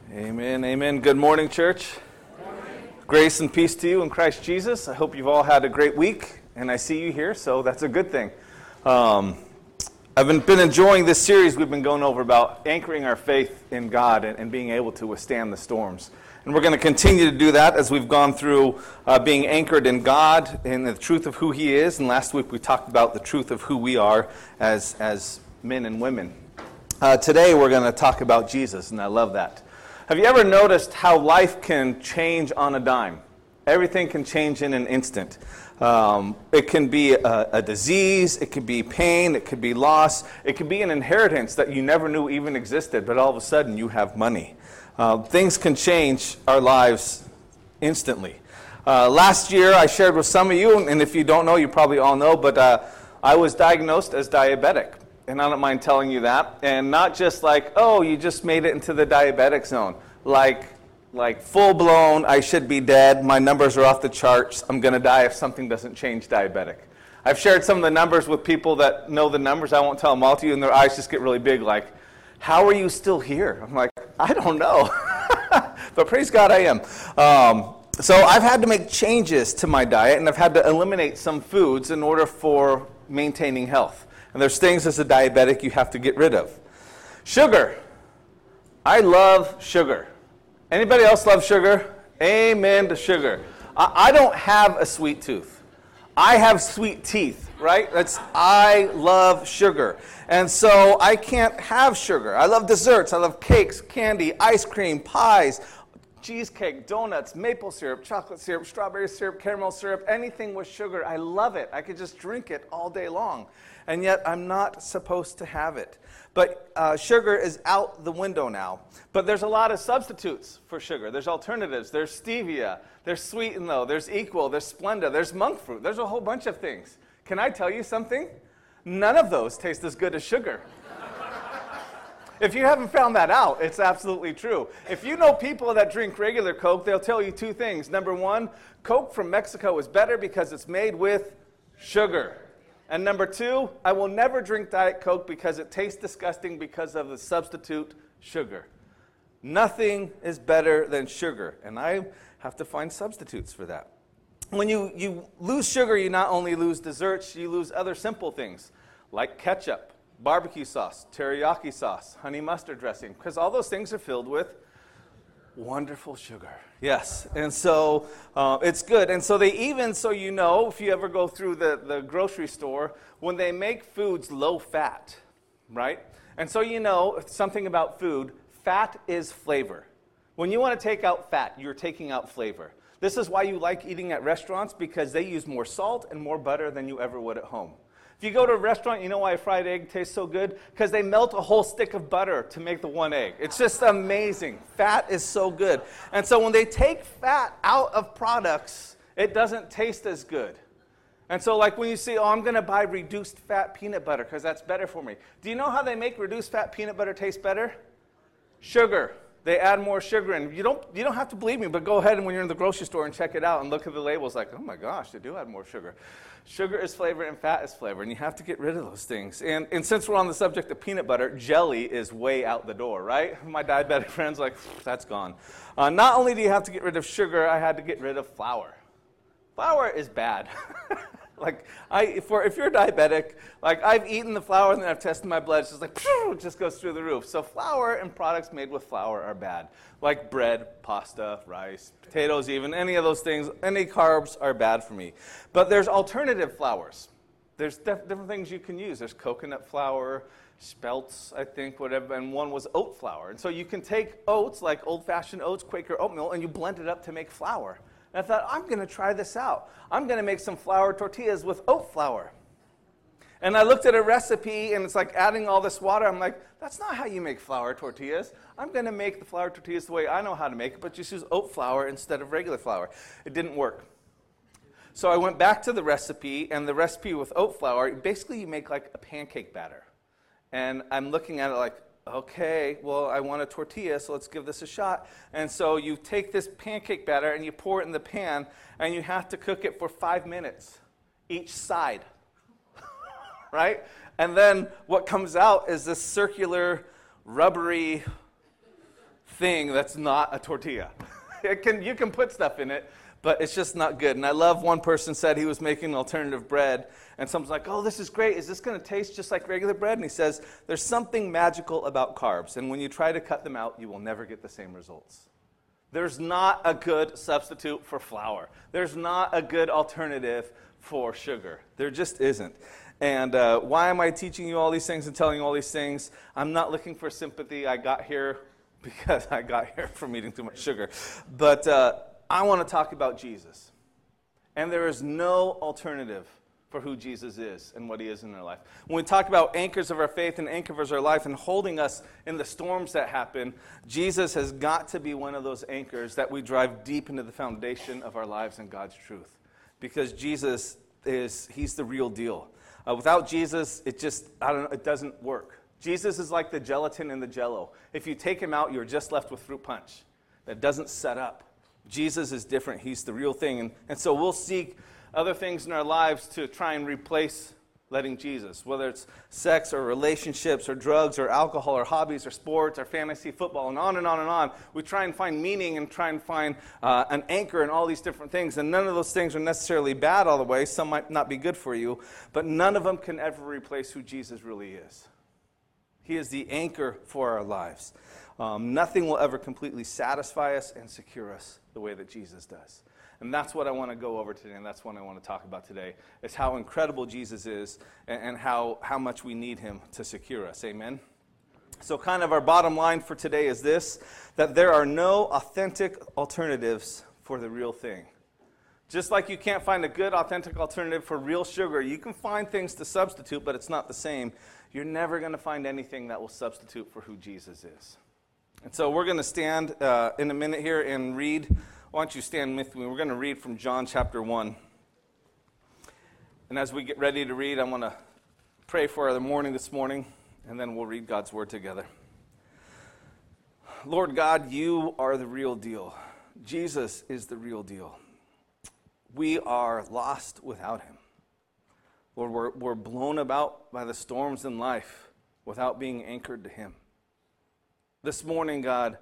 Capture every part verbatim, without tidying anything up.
Amen, amen. Good morning, church. Good morning. Grace and peace to you in Christ Jesus. I hope you've all had a great week, and I see you here, so that's a good thing. Um, I've been, been enjoying this series we've been going over about anchoring our faith in God and, and being able to withstand the storms. And we're going to continue to do that as we've gone through uh, being anchored in God and the truth of who He is. And last week we talked about the truth of who we are as, as men and women. Uh, today we're going to talk about Jesus, and I love that. Have you ever noticed how life can change on a dime? Everything can change in an instant. Um, it can be a, a disease, it could be pain, it could be loss, it could be an inheritance that you never knew even existed, but all of a sudden you have money. Uh, things can change our lives instantly. Uh, last year I shared with some of you, and if you don't know, you probably all know, but uh, I was diagnosed as diabetic. And I don't mind telling you that. And not just like, oh, you just made it into the diabetic zone. Like, like full-blown, I should be dead. My numbers are off the charts. I'm going to die if something doesn't change diabetic. I've shared some of the numbers with people that know the numbers. I won't tell them all to you, and their eyes just get really big like, how are you still here? I'm like, I don't know. But praise God, I am. Um, so I've had to make changes to my diet, and I've had to eliminate some foods in order for maintaining health. And there's things as a diabetic you have to get rid of. Sugar. I love sugar. Anybody else love sugar? Amen to sugar. I, I don't have a sweet tooth. I have sweet teeth, right? That's I love sugar. And so I can't have sugar. I love desserts. I love cakes, candy, ice cream, pies, cheesecake, donuts, maple syrup, chocolate syrup, strawberry syrup, caramel syrup, anything with sugar. I love it. I could just drink it all day long. And yet I'm not supposed to have it. But uh, sugar is out the window now. But there's a lot of substitutes for sugar. There's alternatives. There's stevia. There's Sweet and Low. There's Equal. There's Splenda. There's monk fruit. There's a whole bunch of things. Can I tell you something? None of those taste as good as sugar. If you haven't found that out, it's absolutely true. If you know people that drink regular Coke, they'll tell you two things. Number one, Coke from Mexico is better because it's made with sugar. And number two, I will never drink Diet Coke because it tastes disgusting because of the substitute sugar. Nothing is better than sugar, and I have to find substitutes for that. When you, you lose sugar, you not only lose desserts, you lose other simple things like ketchup, barbecue sauce, teriyaki sauce, honey mustard dressing, because all those things are filled with wonderful sugar. Yes, and so uh, it's good. And so they even, so you know, if you ever go through the, the grocery store, when they make foods low fat, right? And so you know something about food, fat is flavor. When you want to take out fat, you're taking out flavor. This is why you like eating at restaurants, because they use more salt and more butter than you ever would at home. If you go to a restaurant, you know why a fried egg tastes so good? Because they melt a whole stick of butter to make the one egg. It's just amazing. Fat is so good. And so when they take fat out of products, it doesn't taste as good. And so like when you say, oh, I'm going to buy reduced fat peanut butter because that's better for me. Do you know how they make reduced fat peanut butter taste better? Sugar. They add more sugar in. You don't, you don't have to believe me, but go ahead and when you're in the grocery store and check it out and look at the labels like, oh my gosh, they do add more sugar. Sugar is flavor and fat is flavor, and you have to get rid of those things. And, and since we're on the subject of peanut butter, jelly is way out the door, right? My diabetic friends are like, that's gone. Uh, not only do you have to get rid of sugar, I had to get rid of flour. Flour is bad. Like, I, if, we're, if you're diabetic, like, I've eaten the flour and then I've tested my blood. It's just like, it just goes through the roof. So flour and products made with flour are bad. Like bread, pasta, rice, potatoes even, any of those things, any carbs are bad for me. But there's alternative flours. There's def- different things you can use. There's coconut flour, spelts, I think, whatever, and one was oat flour. And so you can take oats, like old-fashioned oats, Quaker oatmeal, and you blend it up to make flour. And I thought, I'm going to try this out. I'm going to make some flour tortillas with oat flour. And I looked at a recipe, and it's like adding all this water. I'm like, that's not how you make flour tortillas. I'm going to make the flour tortillas the way I know how to make it, but just use oat flour instead of regular flour. It didn't work. So I went back to the recipe, and the recipe with oat flour, basically you make like a pancake batter. And I'm looking at it like, okay, well, I want a tortilla, so let's give this a shot. And so you take this pancake batter and you pour it in the pan, and you have to cook it for five minutes each side, right? And then what comes out is this circular, rubbery thing that's not a tortilla. It can, you can put stuff in it, but it's just not good. And I love one person said he was making alternative bread, and someone's like, oh, this is great. Is this going to taste just like regular bread? And he says, there's something magical about carbs, and when you try to cut them out, you will never get the same results. There's not a good substitute for flour. There's not a good alternative for sugar. There just isn't. And uh, why am I teaching you all these things and telling you all these things? I'm not looking for sympathy. I got here because I got here from eating too much sugar. But uh, I want to talk about Jesus. And there is no alternative for who Jesus is and what he is in our life. When we talk about anchors of our faith and anchors of our life and holding us in the storms that happen, Jesus has got to be one of those anchors that we drive deep into the foundation of our lives and God's truth. Because Jesus is, he's the real deal. Uh, without Jesus, it just, I don't know, it doesn't work. Jesus is like the gelatin in the Jell-O. If you take him out, you're just left with fruit punch. That doesn't set up. Jesus is different. He's the real thing. And, and so we'll seek other things in our lives to try and replace letting Jesus, whether it's sex or relationships or drugs or alcohol or hobbies or sports or fantasy football and on and on and on. We try and find meaning and try and find uh, an anchor in all these different things. And none of those things are necessarily bad all the way. Some might not be good for you, but none of them can ever replace who Jesus really is. He is the anchor for our lives. Um, nothing will ever completely satisfy us and secure us the way that Jesus does. And that's what I want to go over today, and that's what I want to talk about today, is how incredible Jesus is and, and how, how much we need him to secure us. Amen? So kind of our bottom line for today is this, that there are no authentic alternatives for the real thing. Just like you can't find a good, authentic alternative for real sugar, you can find things to substitute, but it's not the same. You're never going to find anything that will substitute for who Jesus is. And so we're going to stand uh, in a minute here and read. Why don't you stand with me? We're going to read from John chapter one. And as we get ready to read, I'm going to pray for the morning this morning, and then we'll read God's word together. Lord God, you are the real deal. Jesus is the real deal. We are lost without him. Lord, we're, we're blown about by the storms in life without being anchored to him. This morning, God,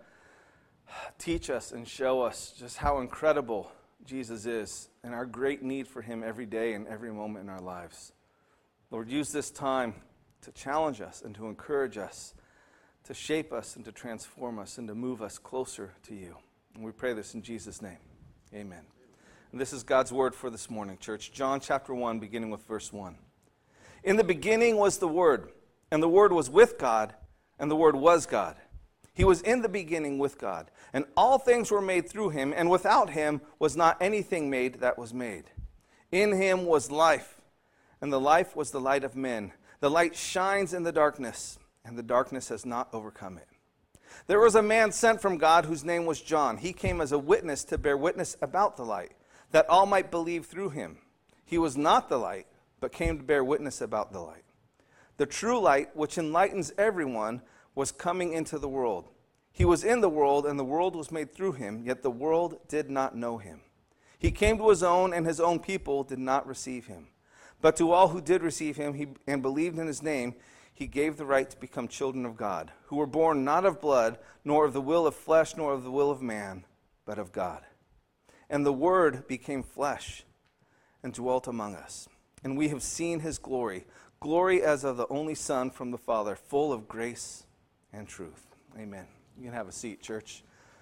teach us and show us just how incredible Jesus is and our great need for him every day and every moment in our lives. Lord, use this time to challenge us and to encourage us, to shape us and to transform us and to move us closer to you. And we pray this in Jesus' name. Amen. And this is God's word for this morning, church. John chapter one, beginning with verse one. In the beginning was the Word, and the Word was with God, and the Word was God. He was in the beginning with God, and all things were made through him, and without him was not anything made that was made. In him was life, and the life was the light of men. The light shines in the darkness, and the darkness has not overcome it. There was a man sent from God whose name was John. He came as a witness to bear witness about the light, that all might believe through him. He was not the light, but came to bear witness about the light. The true light, which enlightens everyone, was coming into the world. He was in the world, and the world was made through him, yet the world did not know him. He came to his own, and his own people did not receive him. But to all who did receive him he, and believed in his name, he gave the right to become children of God, who were born not of blood, nor of the will of flesh, nor of the will of man, but of God. And the Word became flesh and dwelt among us. And we have seen his glory, glory as of the only Son from the Father, full of grace and truth. Amen. You can have a seat, church.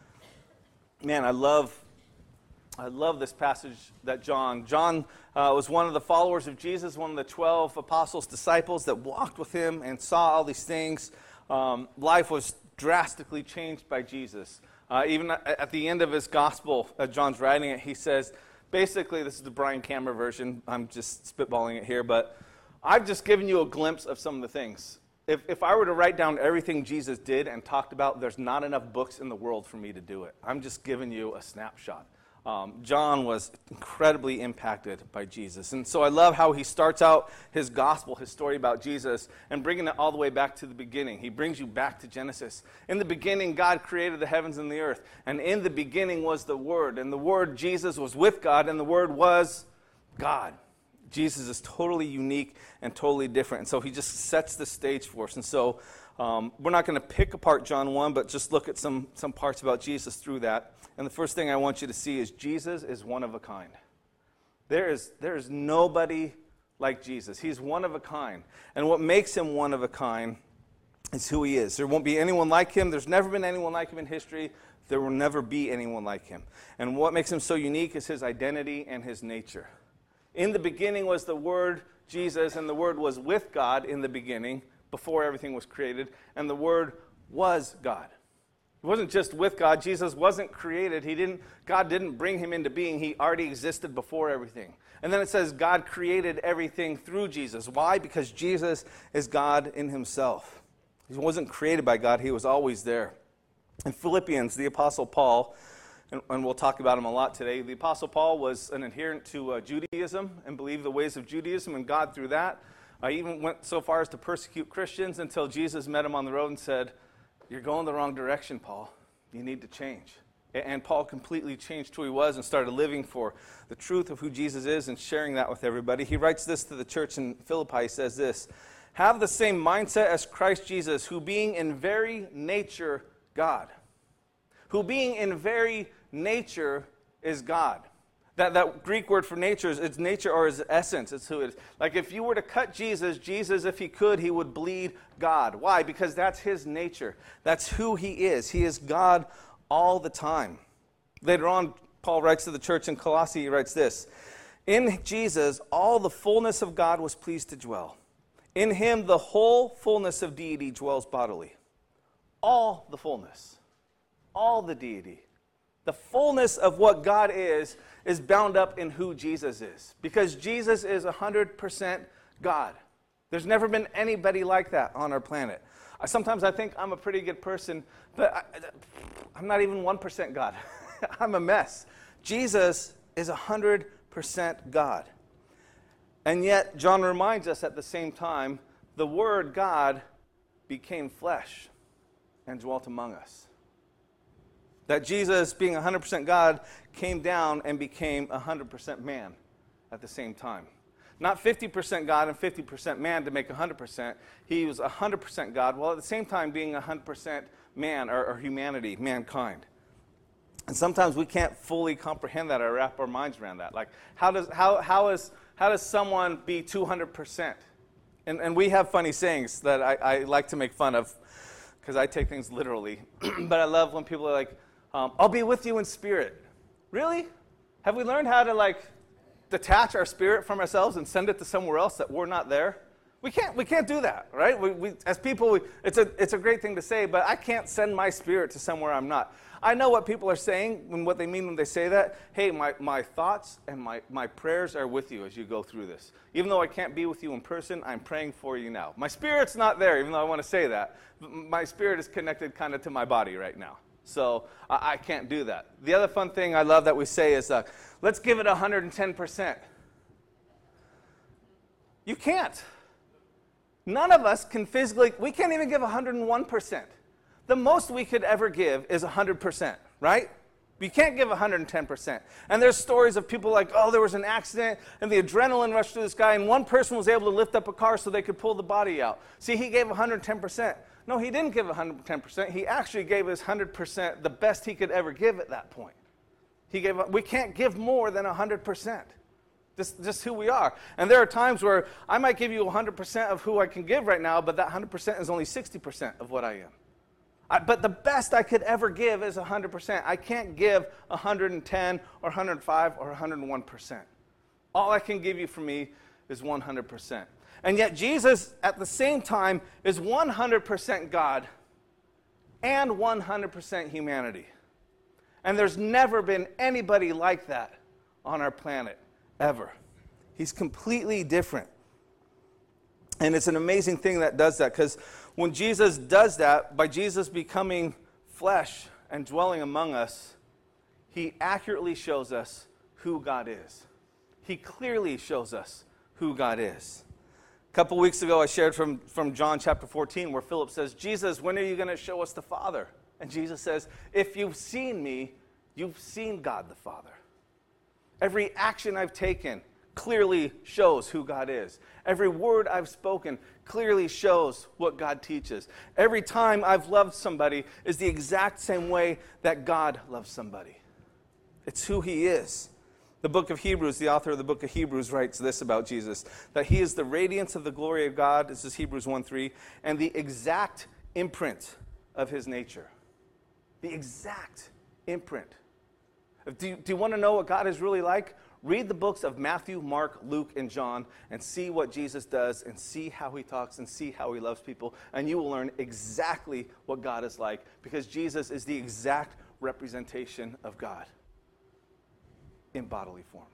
Man, I love, I love this passage that John. John uh, was one of the followers of Jesus, one of the twelve apostles, disciples that walked with him and saw all these things. Um, life was drastically changed by Jesus. Uh, even at the end of his gospel, uh, John's writing it, he says, basically, this is the Brian Cameron version. I'm just spitballing it here, but I've just given you a glimpse of some of the things. If, if I were to write down everything Jesus did and talked about, there's not enough books in the world for me to do it. I'm just giving you a snapshot. Um, John was incredibly impacted by Jesus. And so I love how he starts out his gospel, his story about Jesus, and bringing it all the way back to the beginning. He brings you back to Genesis. In the beginning, God created the heavens and the earth. And in the beginning was the Word. And the Word, Jesus, was with God, and the Word was God. Jesus is totally unique and totally different. And so he just sets the stage for us. And so Um, we're not going to pick apart John one, but just look at some, some parts about Jesus through that. And the first thing I want you to see is Jesus is one of a kind. There is, there is nobody like Jesus. He's one of a kind. And what makes him one of a kind is who he is. There won't be anyone like him. There's never been anyone like him in history. There will never be anyone like him. And what makes him so unique is his identity and his nature. In the beginning was the Word, Jesus, and the Word was with God in the beginning, before everything was created, and the Word was God. He wasn't just with God. Jesus wasn't created. He didn't. God didn't bring him into being. He already existed before everything. And then it says God created everything through Jesus. Why? Because Jesus is God in himself. He wasn't created by God. He was always there. In Philippians, the Apostle Paul, and, and we'll talk about him a lot today, the Apostle Paul was an adherent to uh, Judaism and believed the ways of Judaism, and God through that uh, even went so far as to persecute Christians until Jesus met him on the road and said, "You're going the wrong direction, Paul. You need to change." And Paul completely changed who he was and started living for the truth of who Jesus is and sharing that with everybody. He writes this to the church in Philippi. He says this, "Have the same mindset as Christ Jesus, who being in very nature God." Who being in very nature is God. That, that Greek word for nature is it's nature or his essence. It's who it is. Like if you were to cut Jesus, Jesus, if he could, he would bleed God. Why? Because that's his nature. That's who he is. He is God all the time. Later on, Paul writes to the church in Colossae, he writes this, "In Jesus, all the fullness of God was pleased to dwell. In him, the whole fullness of deity dwells bodily." All the fullness. All the deity. The fullness of what God is, is bound up in who Jesus is. Because Jesus is one hundred percent God. There's never been anybody like that on our planet. I, sometimes I think I'm a pretty good person, but I, I'm not even one percent God. I'm a mess. Jesus is one hundred percent God. And yet, John reminds us at the same time, the Word God became flesh and dwelt among us. That Jesus, being one hundred percent God, came down and became one hundred percent man at the same time. Not fifty percent God and fifty percent man to make one hundred percent. He was one hundred percent God, while at the same time being one hundred percent man, or, or humanity, mankind. And sometimes we can't fully comprehend that or wrap our minds around that. Like, how does how how is how does someone be two hundred percent? And and we have funny sayings that I, I like to make fun of, because I take things literally. But I love when people are like, Um, "I'll be with you in spirit." Really? Have we learned how to like detach our spirit from ourselves and send it to somewhere else that we're not there? We can't. We can't do that, right? We, we as people, we, it's a it's a great thing to say, but I can't send my spirit to somewhere I'm not. I know what people are saying and what they mean when they say that. Hey, my, my thoughts and my, my prayers are with you as you go through this. Even though I can't be with you in person, I'm praying for you now. My spirit's not there, even though I want to say that. My spirit is connected kind of to my body right now. So I, I can't do that. The other fun thing I love that we say is, uh, let's give it one hundred ten percent. You can't. None of us can physically, we can't even give one hundred one percent. The most we could ever give is one hundred percent, right? You can't give one hundred ten percent. And there's stories of people like, oh, there was an accident, and the adrenaline rushed through this guy, and one person was able to lift up a car so they could pull the body out. See, he gave one hundred ten percent. No, he didn't give one hundred ten percent. He actually gave his one hundred percent the best he could ever give at that point. He gave. We can't give more than one hundred percent. Just, just who we are. And there are times where I might give you one hundred percent of who I can give right now, but that one hundred percent is only sixty percent of what I am. I, but the best I could ever give is one hundred percent. I can't give one hundred ten or one hundred five or one hundred one percent. All I can give you from me is one hundred percent. And yet Jesus, at the same time, is one hundred percent God and one hundred percent humanity. And there's never been anybody like that on our planet, ever. He's completely different. And it's an amazing thing that does that, because when Jesus does that, by Jesus becoming flesh and dwelling among us, he accurately shows us who God is. He clearly shows us who God is. A couple weeks ago, I shared from, from John chapter fourteen, where Philip says, Jesus, when are you going to show us the Father? And Jesus says, if you've seen me, you've seen God the Father. Every action I've taken clearly shows who God is. Every word I've spoken clearly shows what God teaches. Every time I've loved somebody is the exact same way that God loves somebody. It's who he is. The book of Hebrews, the author of the book of Hebrews writes this about Jesus, that he is the radiance of the glory of God, this is Hebrews one three, and the exact imprint of his nature. The exact imprint. Do you, do you want to know what God is really like? Read the books of Matthew, Mark, Luke, and John, and see what Jesus does, and see how he talks, and see how he loves people, and you will learn exactly what God is like, because Jesus is the exact representation of God in bodily form.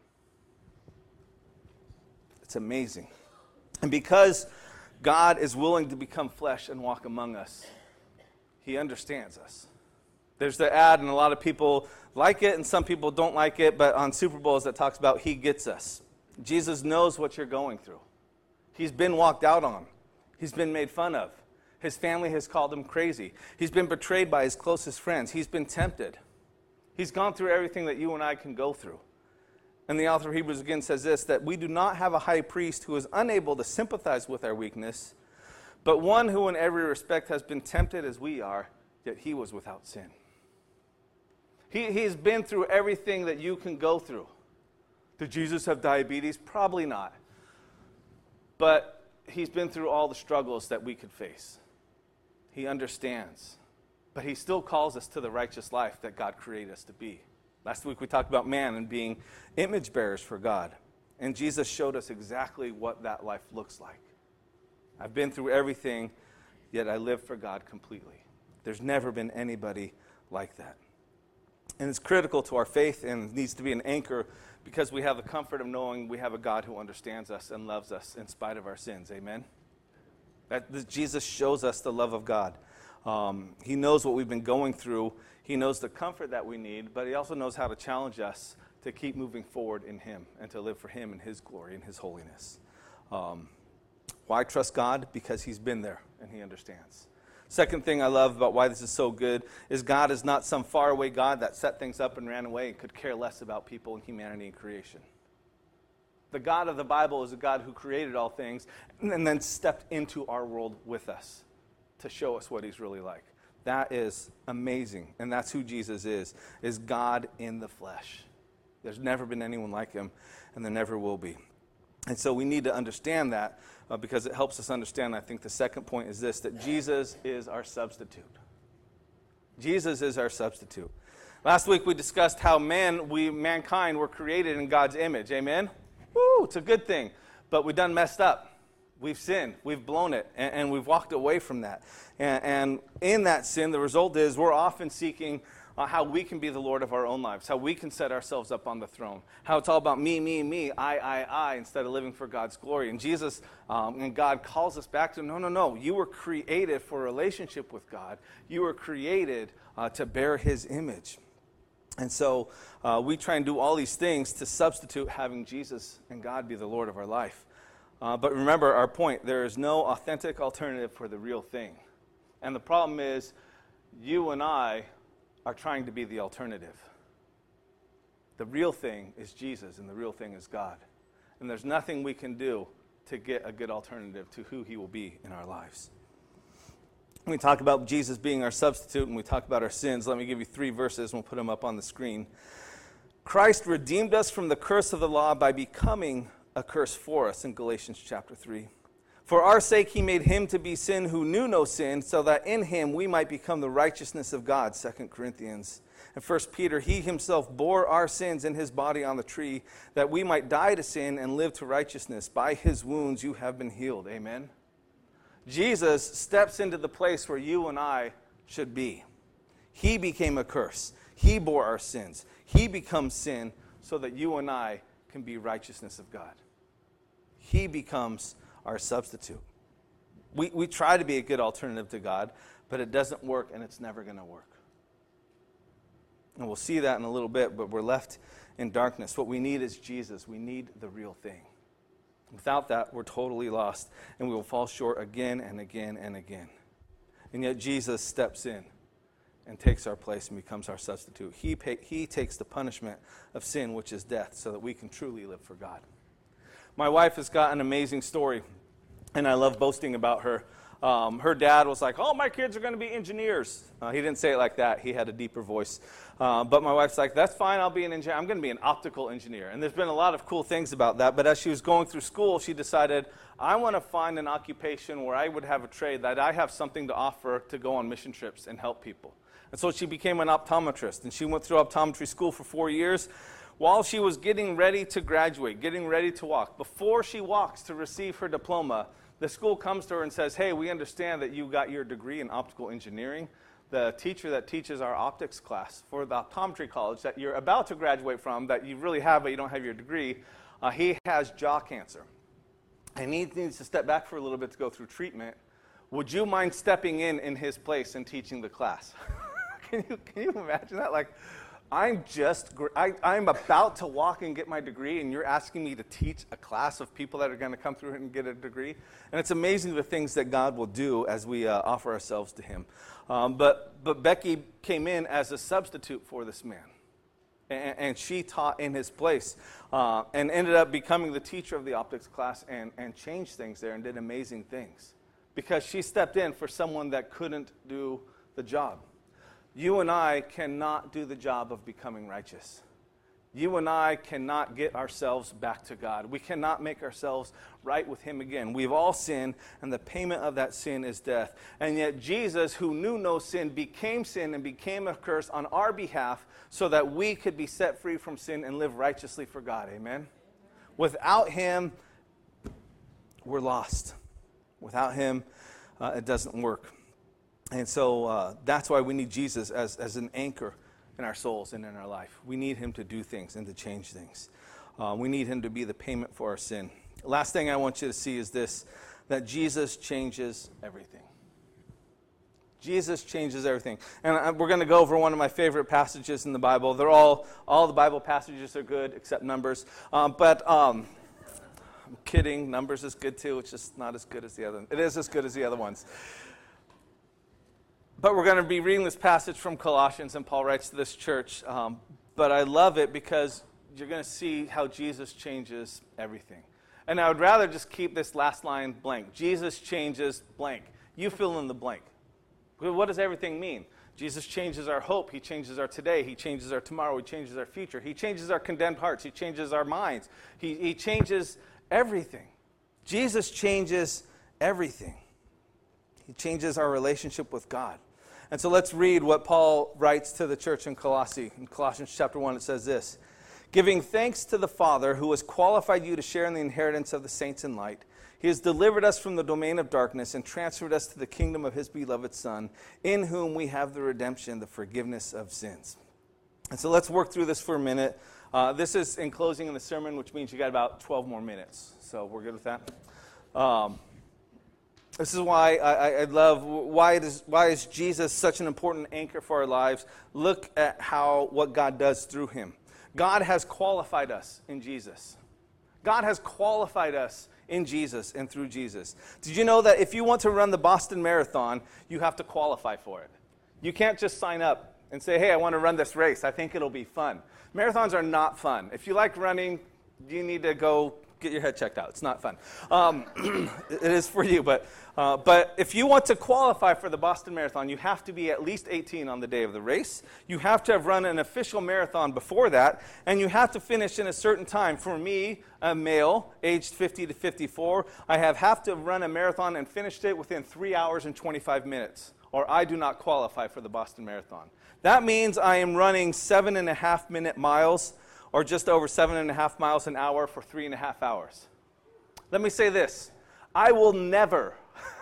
It's amazing. And because God is willing to become flesh and walk among us, he understands us. There's the ad, and a lot of people like it, and some people don't like it, but on Super Bowls that talks about he gets us. Jesus knows what you're going through. He's been walked out on. He's been made fun of. His family has called him crazy. He's been betrayed by his closest friends. He's been tempted. He's gone through everything that you and I can go through. And the author of Hebrews again says this, that we do not have a high priest who is unable to sympathize with our weakness, but one who in every respect has been tempted as we are, yet he was without sin. He, he's been through everything that you can go through. Did Jesus have diabetes? Probably not. But he's been through all the struggles that we could face. He understands. But he still calls us to the righteous life that God created us to be. Last week we talked about man and being image bearers for God. And Jesus showed us exactly what that life looks like. I've been through everything, yet I live for God completely. There's never been anybody like that. And it's critical to our faith and needs to be an anchor because we have the comfort of knowing we have a God who understands us and loves us in spite of our sins. Amen? That, that Jesus shows us the love of God. Um, he knows what we've been going through. He knows the comfort that we need, but he also knows how to challenge us to keep moving forward in him and to live for him in his glory and his holiness. Um, why trust God? Because he's been there and he understands. Second thing I love about why this is so good is God is not some faraway God that set things up and ran away and could care less about people and humanity and creation. The God of the Bible is a God who created all things and then stepped into our world with us to show us what he's really like. That is amazing, and that's who Jesus is, is God in the flesh. There's never been anyone like him, and there never will be. And so we need to understand that uh, because it helps us understand, I think the second point is this, that Jesus is our substitute. Jesus is our substitute. Last week we discussed how man, we, mankind were created in God's image. Amen? Woo, it's a good thing. But we done messed up. We've sinned. We've blown it. And, and we've walked away from that. And, and in that sin, the result is we're often seeking Uh, how we can be the Lord of our own lives, how we can set ourselves up on the throne, how it's all about me, me, me, I, I, I, instead of living for God's glory. And Jesus um, and God calls us back to, no, no, no, you were created for a relationship with God. You were created uh, to bear his image. And so uh, we try and do all these things to substitute having Jesus and God be the Lord of our life. Uh, but remember our point, there is no authentic alternative for the real thing. And the problem is, you and I are trying to be the alternative. The real thing is Jesus, and the real thing is God. And there's nothing we can do to get a good alternative to who he will be in our lives. When we talk about Jesus being our substitute, and we talk about our sins, let me give you three verses, and we'll put them up on the screen. Christ redeemed us from the curse of the law by becoming a curse for us in Galatians chapter three. For our sake he made him to be sin who knew no sin, so that in him we might become the righteousness of God, Second Corinthians. And First Peter, he himself bore our sins in his body on the tree, that we might die to sin and live to righteousness. By his wounds you have been healed. Amen? Jesus steps into the place where you and I should be. He became a curse. He bore our sins. He becomes sin so that you and I can be righteousness of God. He becomes our substitute. We we try to be a good alternative to God, but it doesn't work, and it's never going to work. And we'll see that in a little bit, but we're left in darkness. What we need is Jesus. We need the real thing. Without that, we're totally lost, and we will fall short again and again and again. And yet Jesus steps in and takes our place and becomes our substitute. He pay, he takes the punishment of sin, which is death, so that we can truly live for God. My wife has got an amazing story, and I love boasting about her. Um, her dad was like, oh, my kids are going to be engineers. Uh, he didn't say it like that. He had a deeper voice. Uh, but my wife's like, that's fine. I'll be an engineer. I'm going to be an optical engineer. And there's been a lot of cool things about that. But as she was going through school, she decided, I want to find an occupation where I would have a trade, that I have something to offer to go on mission trips and help people. And so she became an optometrist. And she went through optometry school for four years. While she was getting ready to graduate, getting ready to walk, before she walks to receive her diploma, the school comes to her and says, hey, we understand that you got your degree in optical engineering. The teacher that teaches our optics class for the optometry college that you're about to graduate from, that you really have but you don't have your degree, uh, he has jaw cancer. And he needs to step back for a little bit to go through treatment. Would you mind stepping in in his place and teaching the class? can you can you imagine that? Like, I'm just, I, I'm about to walk and get my degree, and you're asking me to teach a class of people that are going to come through and get a degree. And it's amazing the things that God will do as we uh, offer ourselves to him. Um, but, but Becky came in as a substitute for this man. And, and she taught in his place uh, and ended up becoming the teacher of the optics class and, and changed things there and did amazing things. Because she stepped in for someone that couldn't do the job. You and I cannot do the job of becoming righteous. You and I cannot get ourselves back to God. We cannot make ourselves right with him again. We've all sinned, and the payment of that sin is death. And yet Jesus, who knew no sin, became sin and became a curse on our behalf so that we could be set free from sin and live righteously for God. Amen? Without him, we're lost. Without him, uh, it doesn't work. And so uh, that's why we need Jesus as, as an anchor in our souls and in our life. We need him to do things and to change things. Uh, we need him to be the payment for our sin. Last thing I want you to see is this, that Jesus changes everything. Jesus changes everything. And I, we're going to go over one of my favorite passages in the Bible. They're all, all the Bible passages are good except Numbers. Um, but um, I'm kidding. Numbers is good too. It's just not as good as the other. It is as good as the other ones. But we're going to be reading this passage from Colossians, and Paul writes to this church. Um, but I love it because you're going to see how Jesus changes everything. And I would rather just keep this last line blank. Jesus changes blank. You fill in the blank. What does everything mean? Jesus changes our hope. He changes our today. He changes our tomorrow. He changes our future. He changes our condemned hearts. He changes our minds. He, he changes everything. Jesus changes everything. He changes our relationship with God. And so let's read what Paul writes to the church in Colossae. In Colossians chapter one, it says this, giving thanks to the Father who has qualified you to share in the inheritance of the saints in light. He has delivered us from the domain of darkness and transferred us to the kingdom of his beloved Son, in whom we have the redemption, the forgiveness of sins. And so let's work through this for a minute. Uh, this is in closing in the sermon, which means you got about twelve more minutes. So we're good with that. Um, This is why I, I love, why, it is, why is Jesus such an important anchor for our lives? Look at how, what God does through him. God has qualified us in Jesus. God has qualified us in Jesus and through Jesus. Did you know that if you want to run the Boston Marathon, you have to qualify for it? You can't just sign up and say, hey, I want to run this race. I think it'll be fun. Marathons are not fun. If you like running, you need to go get your head checked out. It's not fun. Um, it is for you, but uh, but if you want to qualify for the Boston Marathon, you have to be at least eighteen on the day of the race. You have to have run an official marathon before that, and you have to finish in a certain time. For me, a male, aged fifty to fifty-four, I have have to run a marathon and finished it within three hours and twenty-five minutes, or I do not qualify for the Boston Marathon. That means I am running seven and a half minute miles, or just over seven and a half miles an hour for three and a half hours. Let me say this. I will never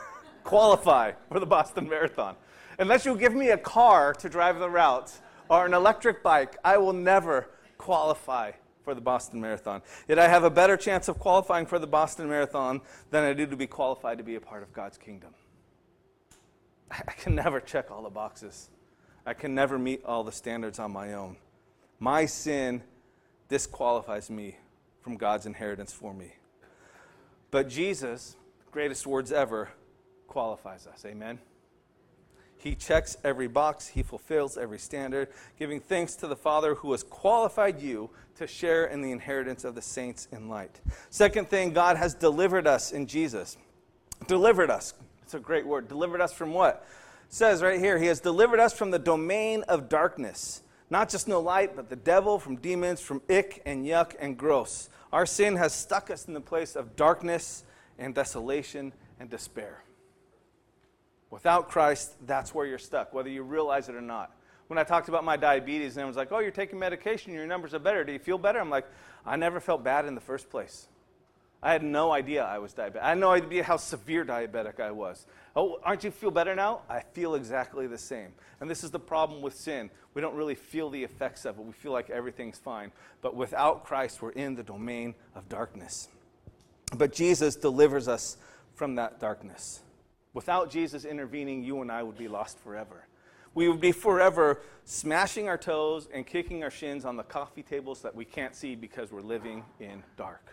qualify for the Boston Marathon. Unless you give me a car to drive the route or an electric bike, I will never qualify for the Boston Marathon. Yet I have a better chance of qualifying for the Boston Marathon than I do to be qualified to be a part of God's kingdom. I can never check all the boxes. I can never meet all the standards on my own. My sin disqualifies me from God's inheritance for me. But Jesus, greatest words ever, qualifies us. Amen? He checks every box. He fulfills every standard, giving thanks to the Father who has qualified you to share in the inheritance of the saints in light. Second thing, God has delivered us in Jesus. Delivered us. It's a great word. Delivered us from what? It says right here, he has delivered us from the domain of darkness. Not just no light, but the devil, from demons, from ick and yuck and gross. Our sin has stuck us in the place of darkness and desolation and despair. Without Christ, that's where you're stuck, whether you realize it or not. When I talked about my diabetes, and everyone's like, oh, you're taking medication, your numbers are better. Do you feel better? I'm like, I never felt bad in the first place. I had no idea I was diabetic. I had no idea how severe diabetic I was. Oh, aren't you feel better now? I feel exactly the same. And this is the problem with sin. We don't really feel the effects of it. We feel like everything's fine. But without Christ, we're in the domain of darkness. But Jesus delivers us from that darkness. Without Jesus intervening, you and I would be lost forever. We would be forever smashing our toes and kicking our shins on the coffee tables that we can't see because we're living in dark.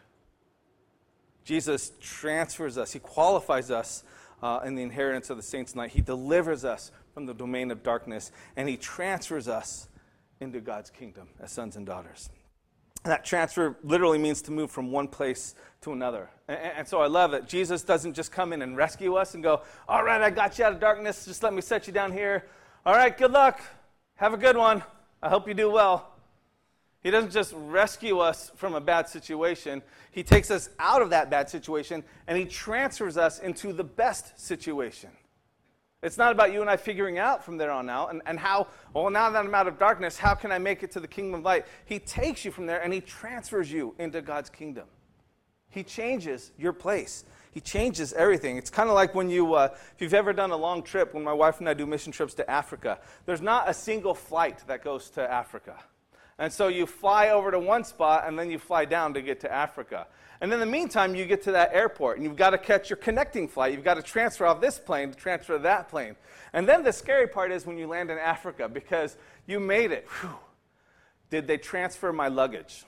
Jesus transfers us. He qualifies us uh, in the inheritance of the saints tonight. He delivers us from the domain of darkness, and he transfers us into God's kingdom as sons and daughters. That transfer literally means to move from one place to another. And, and so I love it. Jesus doesn't just come in and rescue us and go, all right, I got you out of darkness. Just let me set you down here. All right, good luck. Have a good one. I hope you do well. He doesn't just rescue us from a bad situation. He takes us out of that bad situation, and he transfers us into the best situation. It's not about you and I figuring out from there on out and, and how, well, now that I'm out of darkness, how can I make it to the kingdom of light? He takes you from there, and he transfers you into God's kingdom. He changes your place. He changes everything. It's kind of like when you, uh, if you've ever done a long trip, when my wife and I do mission trips to Africa, there's not a single flight that goes to Africa. And so you fly over to one spot, and then you fly down to get to Africa. And in the meantime, you get to that airport, and you've got to catch your connecting flight. You've got to transfer off this plane to transfer to that plane. And then the scary part is when you land in Africa, because you made it. Whew. Did they transfer my luggage?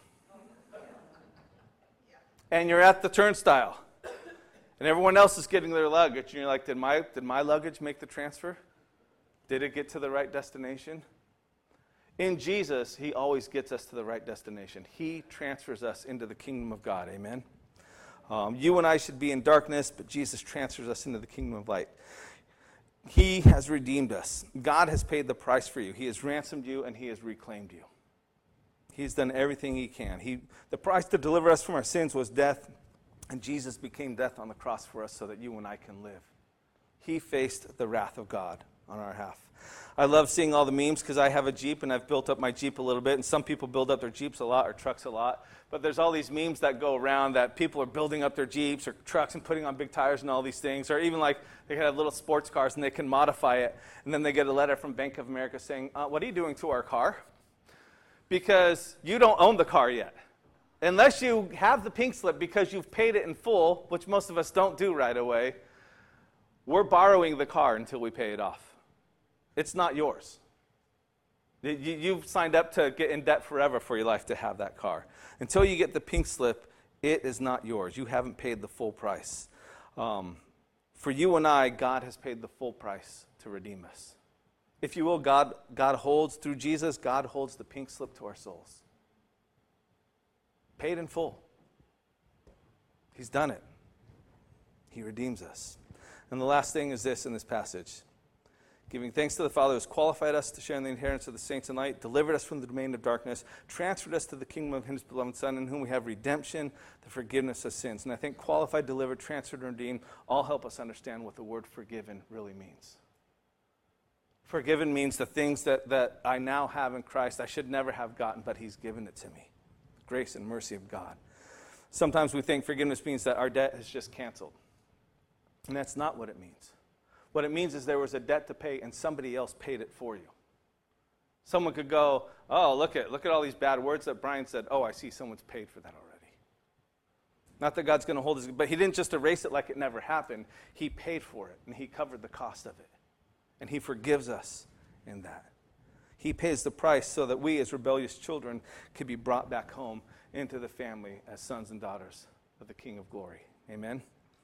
And you're at the turnstile, and everyone else is getting their luggage, and you're like, did my, did my luggage make the transfer? Did it get to the right destination? In Jesus, he always gets us to the right destination. He transfers us into the kingdom of God. Amen? Um, you and I should be in darkness, but Jesus transfers us into the kingdom of light. He has redeemed us. God has paid the price for you. He has ransomed you, and he has reclaimed you. He's done everything he can. He, the price to deliver us from our sins was death, and Jesus became death on the cross for us so that you and I can live. He faced the wrath of God on our behalf. I love seeing all the memes because I have a Jeep and I've built up my Jeep a little bit, and some people build up their Jeeps a lot or trucks a lot, but there's all these memes that go around that people are building up their Jeeps or trucks and putting on big tires and all these things, or even like they can have little sports cars and they can modify it, and then they get a letter from Bank of America saying, uh, what are you doing to our car? Because you don't own the car yet. Unless you have the pink slip because you've paid it in full, which most of us don't do right away, we're borrowing the car until we pay it off. It's not yours. You've signed up to get in debt forever for your life to have that car. Until you get the pink slip, it is not yours. You haven't paid the full price. Um, for you and I, God has paid the full price to redeem us. If you will, God, God holds, through Jesus, God holds the pink slip to our souls. Paid in full. He's done it. He redeems us. And the last thing is this in this passage. Giving thanks to the Father who has qualified us to share in the inheritance of the saints in light, delivered us from the domain of darkness, transferred us to the kingdom of his beloved Son, in whom we have redemption, the forgiveness of sins. And I think qualified, delivered, transferred, and redeemed all help us understand what the word forgiven really means. Forgiven means the things that, that I now have in Christ I should never have gotten, but he's given it to me. Grace and mercy of God. Sometimes we think forgiveness means that our debt is just canceled. And that's not what it means. What it means is there was a debt to pay and somebody else paid it for you. Someone could go, oh, look at look at all these bad words that Brian said. Oh, I see someone's paid for that already. Not that God's going to hold his, but he didn't just erase it like it never happened. He paid for it, and he covered the cost of it. And he forgives us in that. He pays the price so that we as rebellious children could be brought back home into the family as sons and daughters of the King of Glory. Amen?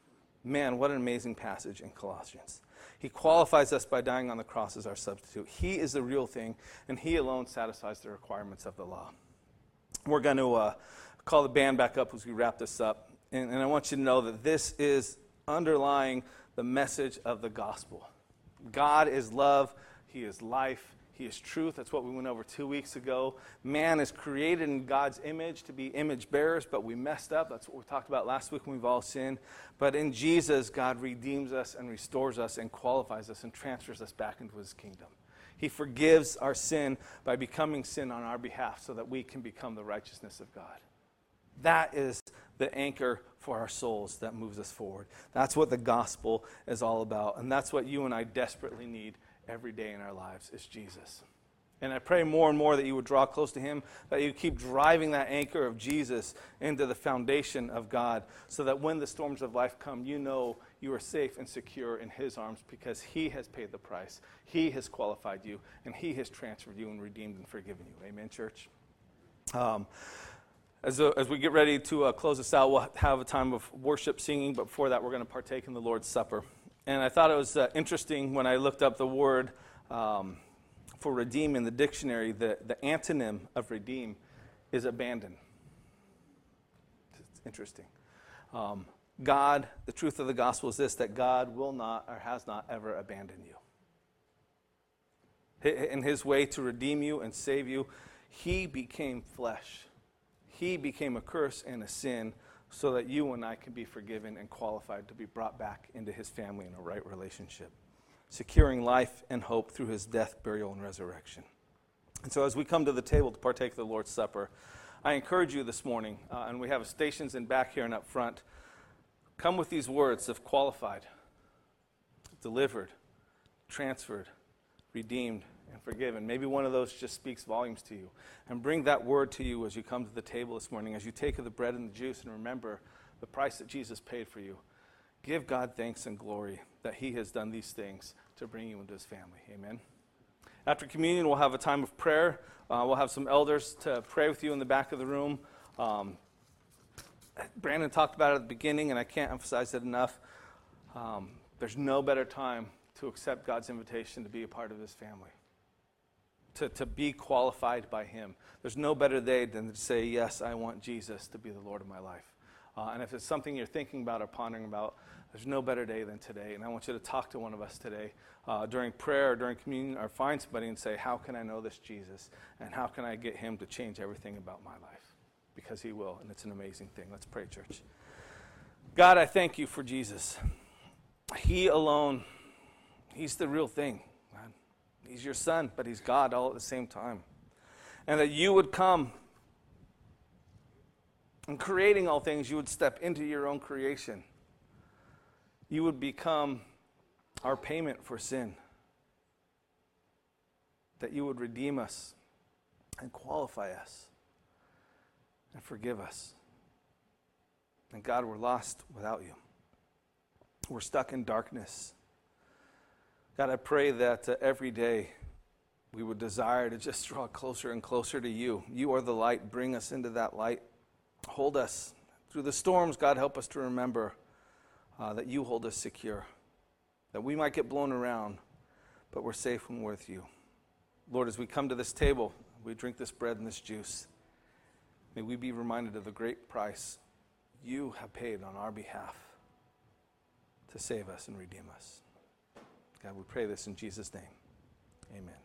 Man, what an amazing passage in Colossians. He qualifies us by dying on the cross as our substitute. He is the real thing, and he alone satisfies the requirements of the law. We're going to uh, call the band back up as we wrap this up. And, and I want you to know that this is underlying the message of the gospel. God is love. He is life. He is truth. That's what we went over two weeks ago. Man is created in God's image to be image bearers, but we messed up. That's what we talked about last week when we've all sinned. But in Jesus, God redeems us and restores us and qualifies us and transfers us back into his kingdom. He forgives our sin by becoming sin on our behalf so that we can become the righteousness of God. That is the anchor for our souls that moves us forward. That's what the gospel is all about. And that's what you and I desperately need every day in our lives, is Jesus. And I pray more and more that you would draw close to him, that you keep driving that anchor of Jesus into the foundation of God, so that when the storms of life come, you know you are safe and secure in his arms because he has paid the price. He has qualified you, and he has transferred you and redeemed and forgiven you. Amen, church? Um, as, a, as we get ready to uh, close this out, we'll have a time of worship, singing, but before that, we're going to partake in the Lord's Supper. And I thought it was uh, interesting when I looked up the word um, for redeem in the dictionary. The, the antonym of redeem is abandon. It's interesting. Um, God, the truth of the gospel is this, that God will not or has not ever abandoned you. In his way to redeem you and save you, he became flesh. He became a curse and a sin so that you and I can be forgiven and qualified to be brought back into his family in a right relationship, securing life and hope through his death, burial, and resurrection. And so as we come to the table to partake of the Lord's Supper, I encourage you this morning, uh, and we have stations in back here and up front, come with these words of qualified, delivered, transferred, redeemed, and forgiven. Maybe one of those just speaks volumes to you. And bring that word to you as you come to the table this morning, as you take of the bread and the juice, and remember the price that Jesus paid for you. Give God thanks and glory that he has done these things to bring you into his family. Amen. After communion, we'll have a time of prayer. Uh, we'll have some elders to pray with you in the back of the room. Um, Brandon talked about it at the beginning, and I can't emphasize it enough. Um, there's no better time to accept God's invitation to be a part of his family. To, to be qualified by him. There's no better day than to say, yes, I want Jesus to be the Lord of my life. Uh, and if it's something you're thinking about or pondering about, there's no better day than today. And I want you to talk to one of us today uh, during prayer or during communion, or find somebody and say, how can I know this Jesus? And how can I get him to change everything about my life? Because he will, and it's an amazing thing. Let's pray, church. God, I thank you for Jesus. He alone, he's the real thing. He's your son, but he's God all at the same time. And that you would come, in creating all things, you would step into your own creation. You would become our payment for sin. That you would redeem us and qualify us and forgive us. And God, we're lost without you. We're stuck in darkness. God, I pray that uh, every day we would desire to just draw closer and closer to you. You are the light. Bring us into that light. Hold us through the storms. God, help us to remember uh, that you hold us secure, that we might get blown around, but we're safe when we're with you. Lord, as we come to this table, we drink this bread and this juice, may we be reminded of the great price you have paid on our behalf to save us and redeem us. God, we pray this in Jesus' name. Amen.